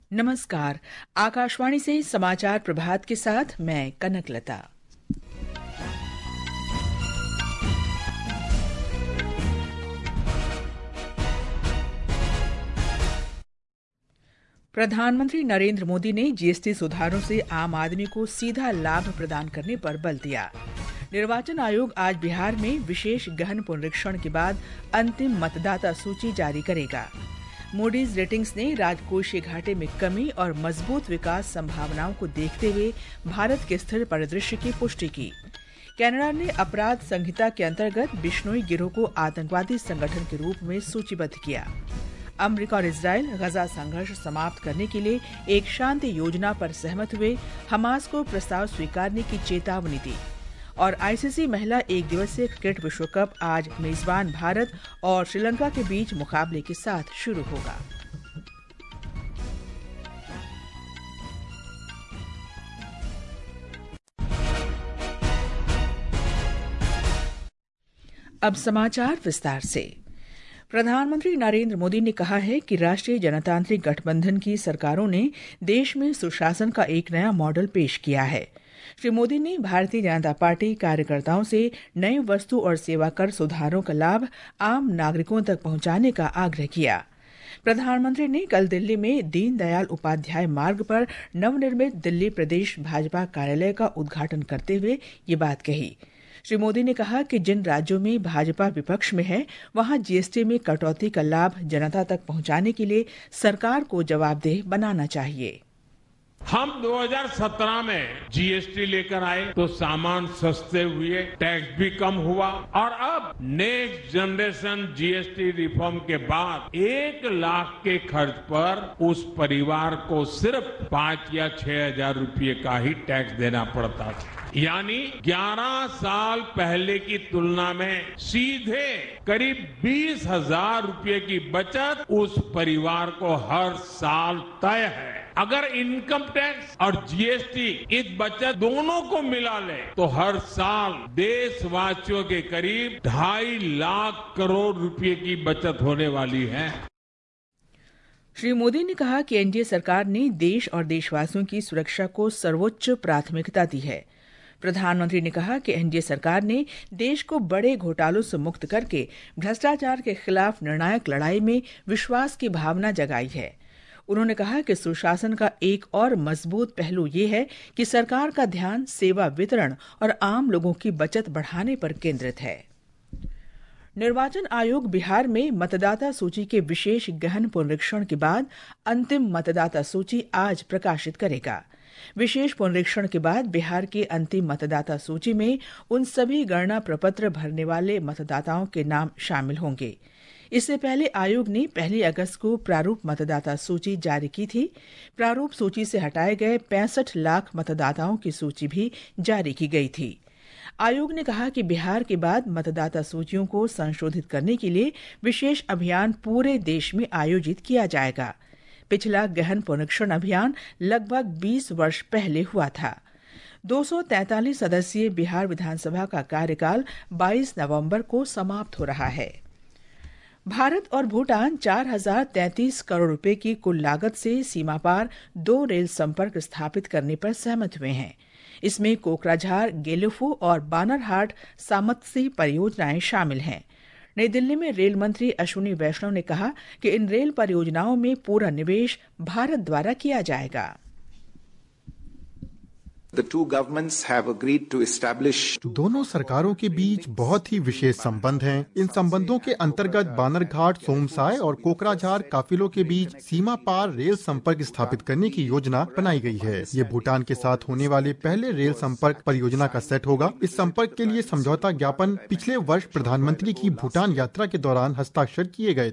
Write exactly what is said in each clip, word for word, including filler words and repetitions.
नमस्कार। आकाशवाणी से समाचार प्रभात के साथ मैं कनकलता। प्रधानमंत्री नरेंद्र मोदी ने जीएसटी सुधारों से आम आदमी को सीधा लाभ प्रदान करने पर बल दिया। निर्वाचन आयोग आज बिहार में विशेष गहन पुनरीक्षण के बाद अंतिम मतदाता सूची जारी करेगा। मूडीज रेटिंग्स ने राजकोषीय घाटे में कमी और मजबूत विकास संभावनाओं को देखते हुए भारत के स्थिर परिदृश्य की पुष्टि की। कनाडा ने अपराध संहिता के अंतर्गत बिश्नोई गिरोह को आतंकवादी संगठन के रूप में सूचीबद्ध किया। अमेरिका और इजराइल गजा संघर्ष समाप्त करने के लिए एक शांति योजना पर सहमत हुए, हमास को प्रस्ताव स्वीकारने की चेतावनी दी। और आईसीसी महिला एक दिवसीय क्रिकेट विश्व कप आज मेजबान भारत और श्रीलंका के बीच मुकाबले के साथ शुरू होगा। अब समाचार विस्तार से। प्रधानमंत्री नरेंद्र मोदी ने कहा है कि राष्ट्रीय जनतांत्रिक गठबंधन की सरकारों ने देश में सुशासन का एक नया मॉडल पेश किया है। श्री मोदी ने भारतीय जनता पार्टी कार्यकर्ताओं से नए वस्तु और सेवा कर सुधारों का लाभ आम नागरिकों तक पहुंचाने का आग्रह किया। प्रधानमंत्री ने कल दिल्ली में दीनदयाल उपाध्याय मार्ग पर नवनिर्मित दिल्ली प्रदेश भाजपा कार्यालय का उद्घाटन करते हुए ये बात कही। श्री मोदी ने कहा कि जिन राज्यों में भाजपा विपक्ष में है, वहां जीएसटी में कटौती का लाभ जनता तक पहुंचाने के लिए सरकार को जवाबदेह बनाना चाहिए। हम दो हज़ार सत्रह में जीएसटी लेकर आए तो सामान सस्ते हुए, टैक्स भी कम हुआ और अब नेक्स्ट जनरेशन जीएसटी रिफॉर्म के बाद एक लाख के खर्च पर उस परिवार को सिर्फ पांच या छह हजार रुपये का ही टैक्स देना पड़ता था। यानी ग्यारह साल पहले की तुलना में सीधे करीब बीस हजार रुपये की बचत उस परिवार को हर साल तय है। अगर इनकम टैक्स और जीएसटी इस बचत दोनों को मिला ले तो हर साल देशवासियों के करीब ढाई लाख करोड़ रुपए की बचत होने वाली है। श्री मोदी ने कहा कि एनडीए सरकार ने देश और देशवासियों की सुरक्षा को सर्वोच्च प्राथमिकता दी है। प्रधानमंत्री ने कहा कि एनडीए सरकार ने देश को बड़े घोटालों से मुक्त करके भ्रष्टाचार के खिलाफ निर्णायक लड़ाई में विश्वास की भावना जगाई है। उन्होंने कहा कि सुशासन का एक और मजबूत पहलू ये है कि सरकार का ध्यान सेवा वितरण और आम लोगों की बचत बढ़ाने पर केंद्रित है। निर्वाचन आयोग बिहार में मतदाता सूची के विशेष गहन पुनरीक्षण के बाद अंतिम मतदाता सूची आज प्रकाशित करेगा। विशेष पुनरीक्षण के बाद बिहार की अंतिम मतदाता सूची में उन सभी गणना प्रपत्र भरने वाले मतदाताओं के नाम शामिल होंगे। इससे पहले आयोग ने पहली अगस्त को प्रारूप मतदाता सूची जारी की थी। प्रारूप सूची से हटाए गए पैंसठ लाख मतदाताओं की सूची भी जारी की गई थी। आयोग ने कहा कि बिहार के बाद मतदाता सूचियों को संशोधित करने के लिए विशेष अभियान पूरे देश में आयोजित किया जाएगा। पिछला गहन पुनरीक्षण अभियान लगभग बीस वर्ष पहले हुआ था। दो सौ तैंतालीस सदस्यीय बिहार विधानसभा का कार्यकाल बाईस नवंबर को समाप्त हो रहा है। भारत और भूटान चार हजार तैंतीस करोड़ रुपए की कुल लागत से सीमा पार दो रेल संपर्क स्थापित करने पर सहमत हुए हैं। इसमें कोकराझार, गेलिफू और बानरहाट सामत्सी परियोजनाएं शामिल हैं। नई दिल्ली में रेल मंत्री अश्विनी वैष्णव ने कहा कि इन रेल परियोजनाओं में पूरा निवेश भारत द्वारा किया जाएगा। दोनों सरकारों के बीच बहुत ही विशेष संबंध हैं। इन संबंधों के अंतर्गत बानरघाट, सोमसाय और कोकराझार काफिलों के बीच सीमा पार रेल संपर्क स्थापित करने की योजना बनाई गई है। ये भूटान के साथ होने वाले पहले रेल संपर्क परियोजना का सेट होगा। इस संपर्क के लिए समझौता ज्ञापन पिछले वर्ष प्रधानमंत्री की भूटान यात्रा के दौरान हस्ताक्षर किए गए।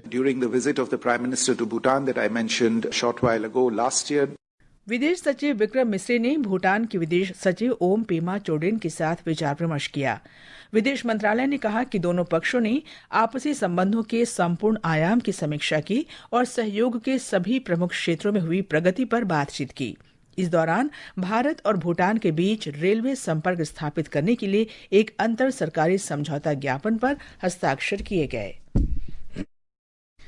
विदेश सचिव विक्रम मिस्री ने भूटान के विदेश सचिव ओम पेमा चोडेन के साथ विचार विमर्श किया। विदेश मंत्रालय ने कहा कि दोनों पक्षों ने आपसी संबंधों के संपूर्ण आयाम की समीक्षा की और सहयोग के सभी प्रमुख क्षेत्रों में हुई प्रगति पर बातचीत की। इस दौरान भारत और भूटान के बीच रेलवे संपर्क स्थापित करने के लिए एक अंतर सरकारी समझौता ज्ञापन पर हस्ताक्षर किए गए।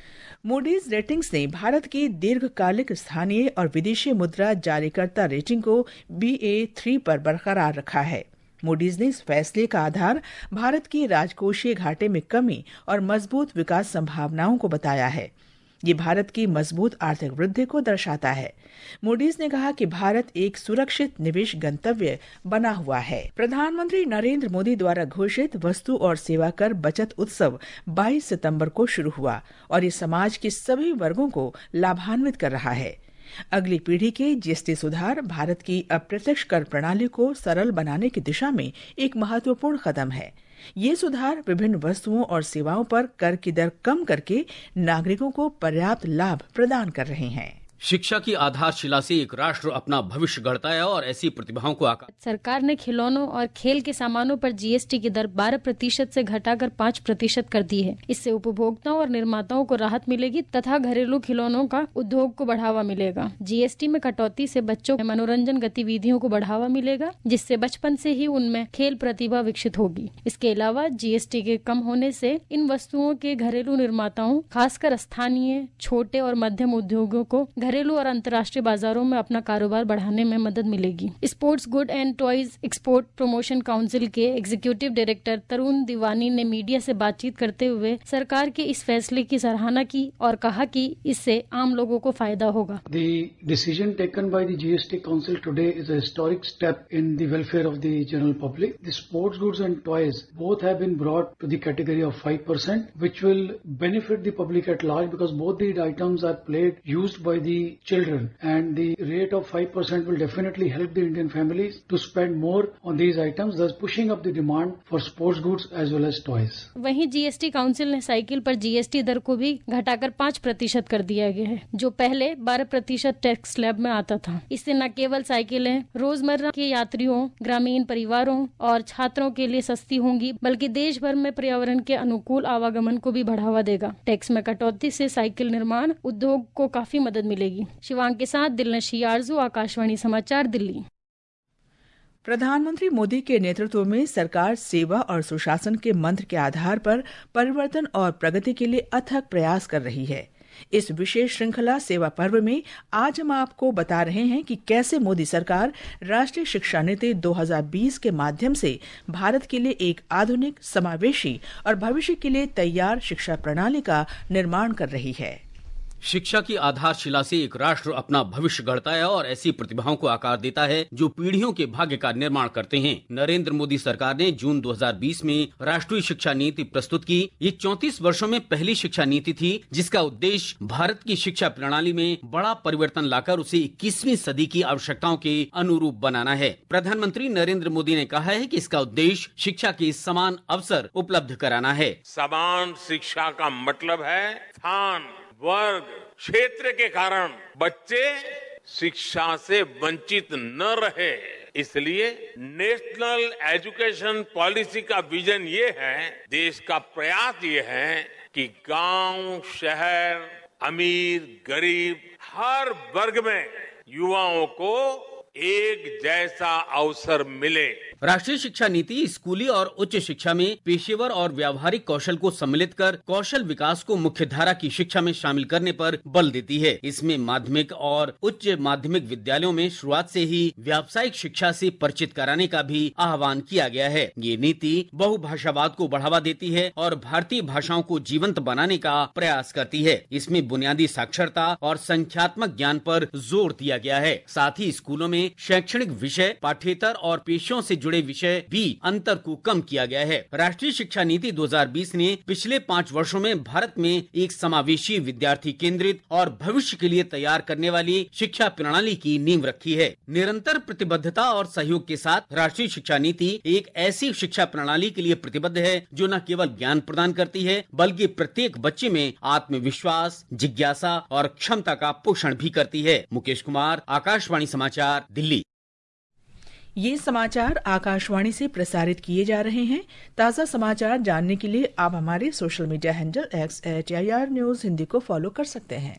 मूडीज रेटिंग्स ने भारत की दीर्घकालिक स्थानीय और विदेशी मुद्रा जारीकर्ता रेटिंग को बी ए थ्री पर बरकरार रखा है। मूडीज ने इस फैसले का आधार भारत की राजकोषीय घाटे में कमी और मजबूत विकास संभावनाओं को बताया है। ये भारत की मजबूत आर्थिक वृद्धि को दर्शाता है। मूडीज ने कहा कि भारत एक सुरक्षित निवेश गंतव्य बना हुआ है। प्रधानमंत्री नरेंद्र मोदी द्वारा घोषित वस्तु और सेवा कर बचत उत्सव बाईस सितंबर को शुरू हुआ और ये समाज के सभी वर्गों को लाभान्वित कर रहा है। अगली पीढ़ी के जीएसटी सुधार भारत की अप्रत्यक्ष कर प्रणाली को सरल बनाने की दिशा में एक महत्वपूर्ण कदम है। ये सुधार विभिन्न वस्तुओं और सेवाओं पर कर की दर कम करके नागरिकों को पर्याप्त लाभ प्रदान कर रहे हैं। शिक्षा की आधारशिला से एक राष्ट्र अपना भविष्य गढ़ता है और ऐसी प्रतिभाओं को आकार। सरकार ने खिलौनों और खेल के सामानों पर जीएसटी की दर बारह प्रतिशत से घटाकर पाँच प्रतिशत कर दी है। इससे उपभोक्ताओं और निर्माताओं को राहत मिलेगी तथा घरेलू खिलौनों का उद्योग को बढ़ावा मिलेगा। जीएसटी में कटौती से बच्चों में मनोरंजन गतिविधियों को बढ़ावा मिलेगा, जिससे बचपन से ही उनमें खेल प्रतिभा विकसित होगी। इसके अलावा जीएसटी के कम होने से इन वस्तुओं के घरेलू निर्माताओं, खासकर स्थानीय छोटे और मध्यम उद्योगों को घरेलू और अंतर्राष्ट्रीय बाजारों में अपना कारोबार बढ़ाने में मदद मिलेगी। Sports good and toys export promotion council के एग्जीक्यूटिव डायरेक्टर तरुण दीवानी ने मीडिया से बातचीत करते हुए सरकार के इस फैसले की सराहना की और कहा कि इससे आम लोगों को फायदा होगा। The decision taken by the G S T Council today is a historic step in the welfare of the general public. The sports goods and toys both have been brought to the category of five percent, which will benefit the public at large because both the items are played used by the children, and the rate of five percent will definitely help the Indian families to spend more on these items, thus pushing up the demand for sports goods as well as toys. वहीं GST council ने cycle पर GST दर को भी घटाकर पाँच प्रतिशत कर दिया गया है, जो पहले बारह प्रतिशत टैक्स स्लैब में आता था। इससे न केवल साइकिलें रोजमर्रा के यात्रियों, ग्रामीण परिवारों और छात्रों के लिए सस्ती होंगी, बल्कि देश भर में पर्यावरण के अनुकूल आवागमन को भी बढ़ावा देगा। टैक्स में कटौती से साइकिल निर्माण उद्योग को काफी मदद मिलेगी। शिवांग के साथ दिलनशी आरजू, आकाशवाणी समाचार, दिल्ली। प्रधानमंत्री मोदी के नेतृत्व में सरकार सेवा और सुशासन के मंत्र के आधार पर परिवर्तन और प्रगति के लिए अथक प्रयास कर रही है। इस विशेष श्रृंखला सेवा पर्व में आज हम आपको बता रहे हैं कि कैसे मोदी सरकार राष्ट्रीय शिक्षा नीति दो हज़ार बीस के माध्यम से भारत के लिए एक आधुनिक, समावेशी और भविष्य के लिए तैयार शिक्षा प्रणाली का निर्माण कर रही है। शिक्षा की आधारशिला से एक राष्ट्र अपना भविष्य गढ़ता है और ऐसी प्रतिभाओं को आकार देता है जो पीढ़ियों के भाग्य का निर्माण करते हैं। नरेंद्र मोदी सरकार ने जून दो हज़ार बीस में राष्ट्रीय शिक्षा नीति प्रस्तुत की। ये चौंतीस वर्षों में पहली शिक्षा नीति थी जिसका उद्देश्य भारत की शिक्षा प्रणाली में बड़ा परिवर्तन लाकर उसे इक्कीसवीं सदी की आवश्यकताओं के अनुरूप बनाना है। प्रधानमंत्री नरेंद्र मोदी ने कहा है कि इसका उद्देश्य शिक्षा के समान अवसर उपलब्ध कराना है। समान शिक्षा का मतलब है स्थान, वर्ग, क्षेत्र के कारण बच्चे शिक्षा से वंचित न रहे। इसलिए नेशनल एजुकेशन पॉलिसी का विजन ये है, देश का प्रयास ये है कि गांव, शहर, अमीर, गरीब हर वर्ग में युवाओं को एक जैसा अवसर मिले। राष्ट्रीय शिक्षा नीति स्कूली और उच्च शिक्षा में पेशेवर और व्यावहारिक कौशल को सम्मिलित कर कौशल विकास को मुख्य धारा की शिक्षा में शामिल करने पर बल देती है। इसमें माध्यमिक और उच्च माध्यमिक विद्यालयों में शुरुआत से ही व्यावसायिक शिक्षा से परिचित कराने का भी आह्वान किया गया है। ये नीति बहुभाषावाद को बढ़ावा देती है और भारतीय भाषाओं को जीवंत बनाने का प्रयास करती है। इसमें बुनियादी साक्षरता और संख्यात्मक ज्ञान पर जोर दिया गया है। साथ ही स्कूलों में शैक्षणिक विषय, पाठ्येतर और पेशों से जुड़े विषय भी अंतर को कम किया गया है। राष्ट्रीय शिक्षा नीति दो हज़ार बीस ने पिछले पाँच वर्षों में भारत में एक समावेशी, विद्यार्थी केंद्रित और भविष्य के लिए तैयार करने वाली शिक्षा प्रणाली की नींव रखी है। निरंतर प्रतिबद्धता और सहयोग के साथ राष्ट्रीय शिक्षा नीति एक ऐसी शिक्षा प्रणाली के लिए प्रतिबद्ध है जो न केवल ज्ञान प्रदान करती है बल्कि प्रत्येक बच्चे में आत्मविश्वास, जिज्ञासा और क्षमता का पोषण भी करती है। मुकेश कुमार, आकाशवाणी समाचार, दिल्ली। ये समाचार आकाशवाणी से प्रसारित किए जा रहे हैं। ताज़ा समाचार जानने के लिए आप हमारे social media handle X at I R news Hindi को फॉलो कर सकते हैं।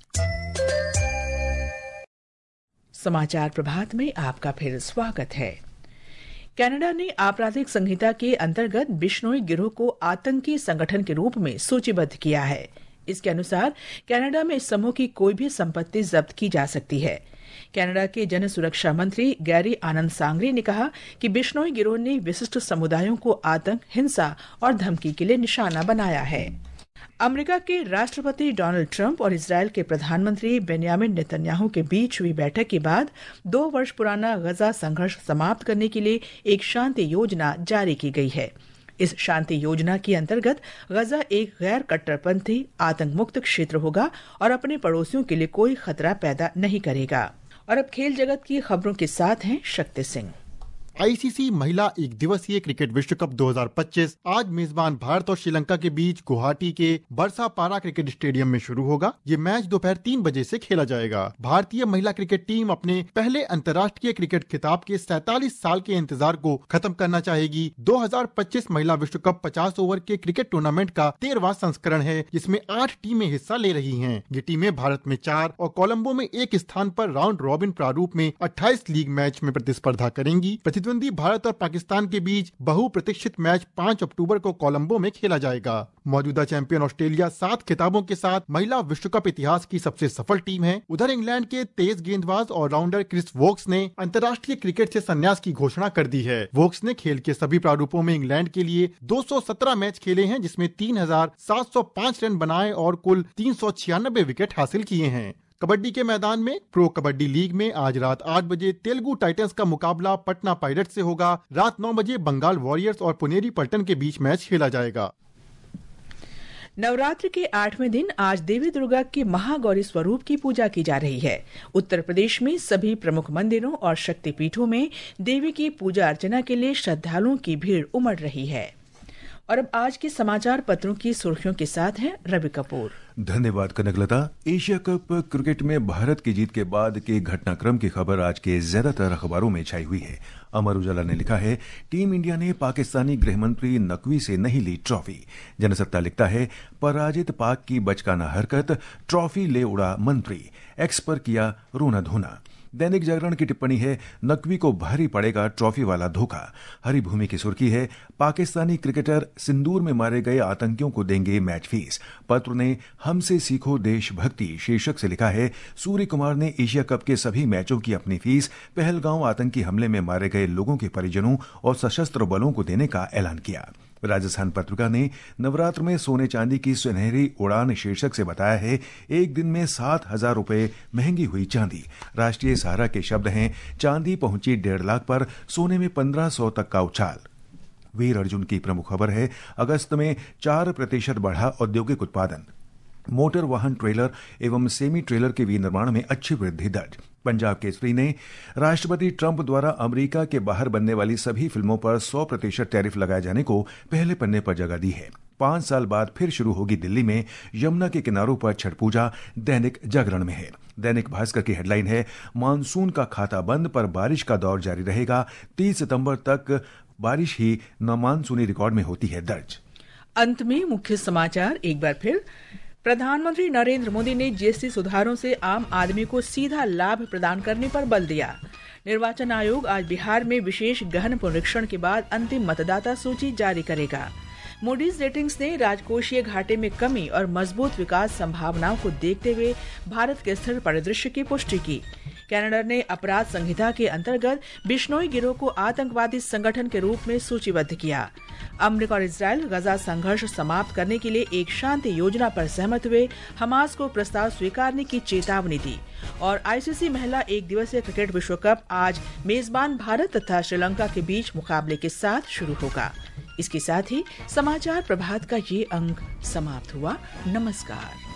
समाचार प्रभात में आपका फिर स्वागत है। कनाडा ने आपराधिक संहिता के अंतर्गत बिश्नोई गिरोह को आतंकी संगठन के रूप में सूचीबद्ध किया है। इसके अनुसार कनाडा में इस समूह की कोई भी संपत्ति जब्त की जा सकती है। कनाडा के जन सुरक्षा मंत्री गैरी आनंद सांगरे ने कहा कि बिश्नोई गिरोह ने विशिष्ट समुदायों को आतंक, हिंसा और धमकी के लिए निशाना बनाया है। अमेरिका के राष्ट्रपति डोनाल्ड ट्रंप और इजरायल के प्रधानमंत्री बेंयामिन नेतन्याहू के बीच हुई बैठक के बाद दो वर्ष पुराना गजा संघर्ष समाप्त करने के लिए एक शांति योजना जारी की गई है। इस शांति योजना के अंतर्गत गजा एक गैर कट्टरपंथी आतंक मुक्त क्षेत्र होगा और अपने पड़ोसियों के लिए कोई खतरा पैदा नहीं करेगा। और अब खेल जगत की खबरों के साथ हैं शक्ति सिंह। आईसीसी महिला एक दिवसीय क्रिकेट विश्व कप दो हज़ार पच्चीस आज मेजबान भारत और श्रीलंका के बीच गुवाहाटी के बरसापारा क्रिकेट स्टेडियम में शुरू होगा। ये मैच दोपहर तीन बजे से खेला जाएगा। भारतीय महिला क्रिकेट टीम अपने पहले अंतर्राष्ट्रीय क्रिकेट खिताब के सैतालीस साल के इंतजार को खत्म करना चाहेगी। दो हज़ार पच्चीस महिला विश्व कप पचास ओवर के क्रिकेट टूर्नामेंट का तेरहवां संस्करण है, जिसमें आठ टीमें हिस्सा ले रही हैं। ये टीमें भारत में चार और कोलंबो में एक स्थान पर राउंड रॉबिन प्रारूप में अट्ठाईस लीग मैच में प्रतिस्पर्धा करेंगी। भारत और पाकिस्तान के बीच बहुप्रतीक्षित मैच पाँच अक्टूबर को कोलंबो में खेला जाएगा। मौजूदा चैंपियन ऑस्ट्रेलिया सात खिताबों के साथ महिला विश्व कप इतिहास की सबसे सफल टीम है। उधर इंग्लैंड के तेज गेंदबाज और राउंडर क्रिस वोक्स ने अंतर्राष्ट्रीय क्रिकेट से संन्यास की घोषणा कर दी है। वोक्स ने खेल के सभी प्रारूपों में इंग्लैंड के लिए दो सौ सत्रह मैच खेले हैं, जिसमें तीन हजार सात सौ पाँच रन बनाए और कुल तीन सौ छियानबे विकेट हासिल किए हैं। कबड्डी के मैदान में प्रो कबड्डी लीग में आज रात आठ बजे तेलुगु टाइटंस का मुकाबला पटना पायरेट्स से होगा। रात नौ बजे बंगाल वॉरियर्स और पुनेरी पल्टन के बीच मैच खेला जाएगा। नवरात्र के आठवें दिन आज देवी दुर्गा के महागौरी स्वरूप की पूजा की जा रही है। उत्तर प्रदेश में सभी प्रमुख मंदिरों और शक्तिपीठों में देवी की पूजा अर्चना के लिए श्रद्धालुओं की भीड़ उमड़ रही है। और अब आज के समाचार पत्रों की सुर्खियों के साथ हैं रवि कपूर। धन्यवाद कनकलता। एशिया कप क्रिकेट में भारत की जीत के बाद के घटनाक्रम की खबर आज के ज्यादातर अखबारों में छाई हुई है। अमर उजाला ने लिखा है, टीम इंडिया ने पाकिस्तानी गृहमंत्री नकवी से नहीं ली ट्रॉफी। जनसत्ता लिखता है, पराजित पाक की बचकाना हरकत, ट्रॉफी ले उड़ा मंत्री, एक्स पर किया रोना धोना। दैनिक जागरण की टिप्पणी है, नकवी को भारी पड़ेगा ट्रॉफी वाला धोखा। हरी भूमि की सुर्खी है, पाकिस्तानी क्रिकेटर सिंदूर में मारे गए आतंकियों को देंगे मैच फीस। पत्र ने हमसे सीखो देशभक्ति शीर्षक से लिखा है, सूर्य कुमार ने एशिया कप के सभी मैचों की अपनी फीस पहलगांव आतंकी हमले में मारे गए लोगों के परिजनों और सशस्त्र बलों को देने का ऐलान किया। राजस्थान पत्रिका ने नवरात्र में सोने चांदी की सुनहरी उड़ान शीर्षक से बताया है, एक दिन में सात हजार रुपए महंगी हुई चांदी। राष्ट्रीय सहारा के शब्द हैं, चांदी पहुंची डेढ़ लाख पर, सोने में पंद्रह सौ तक का उछाल। वीर अर्जुन की प्रमुख खबर है, अगस्त में चार प्रतिशत बढ़ा औद्योगिक उत्पादन। मोटर वाहन ट्रेलर एवं सेमी ट्रेलर के विनिर्माण में अच्छी वृद्धि दर्ज। पंजाब केसरी ने राष्ट्रपति ट्रंप द्वारा अमेरिका के बाहर बनने वाली सभी फिल्मों पर सौ प्रतिशत टैरिफ लगाए जाने को पहले पन्ने पर जगह दी है। पांच साल बाद फिर शुरू होगी दिल्ली में यमुना के किनारों पर छठ पूजा, दैनिक जागरण में है। दैनिक भास्कर की हेडलाइन है, मानसून का खाता बंद पर बारिश का दौर जारी रहेगा, तीस सितंबर तक बारिश ही मानसूनी रिकॉर्ड में होती है दर्ज। अंत में मुख्य समाचार एक बार फिर। प्रधानमंत्री नरेंद्र मोदी ने जीएसटी सुधारों से आम आदमी को सीधा लाभ प्रदान करने पर बल दिया। निर्वाचन आयोग आज बिहार में विशेष गहन पुनरीक्षण के बाद अंतिम मतदाता सूची जारी करेगा। मूडीज रेटिंग्स ने राजकोषीय घाटे में कमी और मजबूत विकास संभावनाओं को देखते हुए भारत के स्थिर परिदृश्य की पुष्टि की। कनाडा ने अपराध संहिता के अंतर्गत बिश्नोई गिरोह को आतंकवादी संगठन के रूप में सूचीबद्ध किया। अमेरिका और इजरायल गजा संघर्ष समाप्त करने के लिए एक शांति योजना पर सहमत हुए, हमास को प्रस्ताव स्वीकारने की चेतावनी दी। और आईसीसी महिला एक दिवसीय क्रिकेट विश्व कप आज मेजबान भारत तथा श्रीलंका के बीच मुकाबले के साथ शुरू होगा। इसके साथ ही समाचार प्रभात का ये अंक समाप्त हुआ। नमस्कार।